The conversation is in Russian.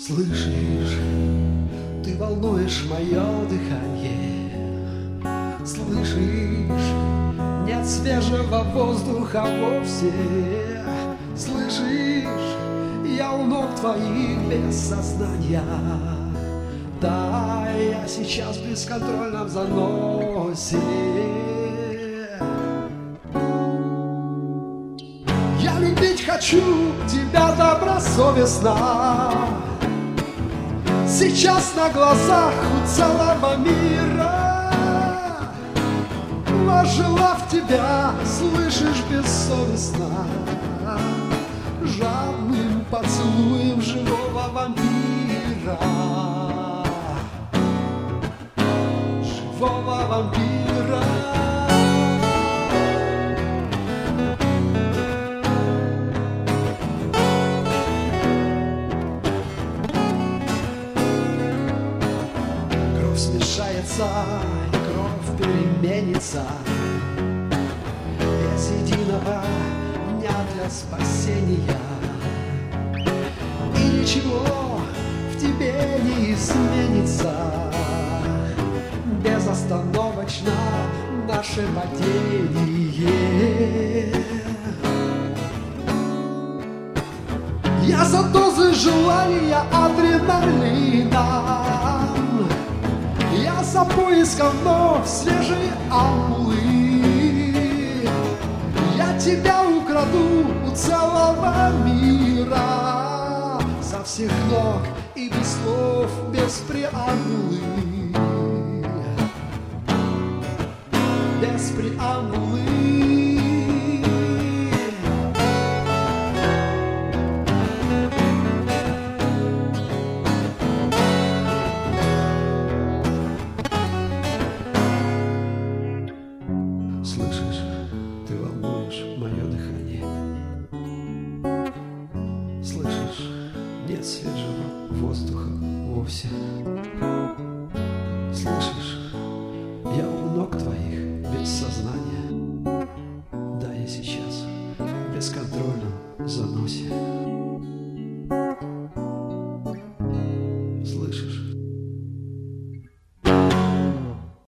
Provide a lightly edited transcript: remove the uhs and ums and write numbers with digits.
Слышишь, ты волнуешь мое дыхание. Слышишь, нет свежего воздуха вовсе. Слышишь, я у ног твоих без сознания. Да, я сейчас в бесконтрольном заносе. Я любить хочу тебя добросовестно. Сейчас на глазах у целого мира. Пожелав тебя, слышишь, бессовестно, жадным поцелуем живого вампира. Живого вампира. Кровь смешается, и кровь переменится. Без единого дня для спасения. И ничего в тебе не изменится. Безостановочно наше падение. Я за дозы желания адреналина. Я за поиском вновь свежей ампулы. Я тебя украду у целого мира. Со всех ног и без слов, без преамбулы. Без преамбулы. Слышишь, ты волнуешь мое дыхание. Слышишь, нет свежего воздуха вовсе. Слышишь, я у ног твоих без сознания. Да, я сейчас в бесконтрольном заносе.